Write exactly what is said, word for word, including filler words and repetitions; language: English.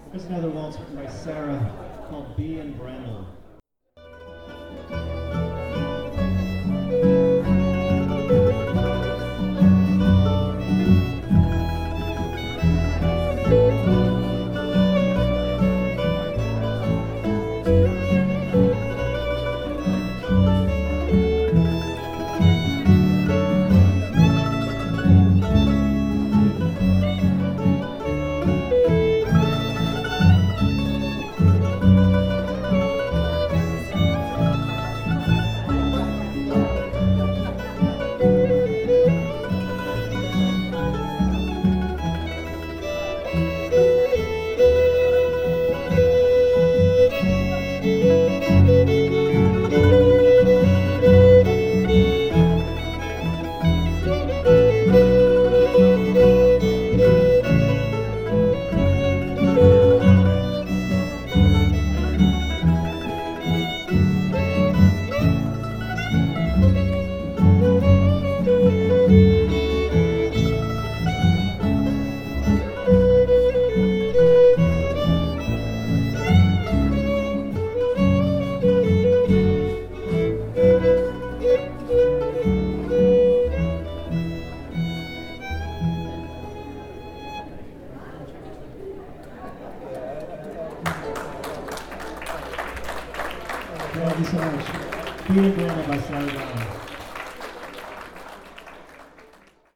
Here's another waltz written by Sarah called Bee and Bramble. Thank you so much. Bee and Bramble by Sarah Brown.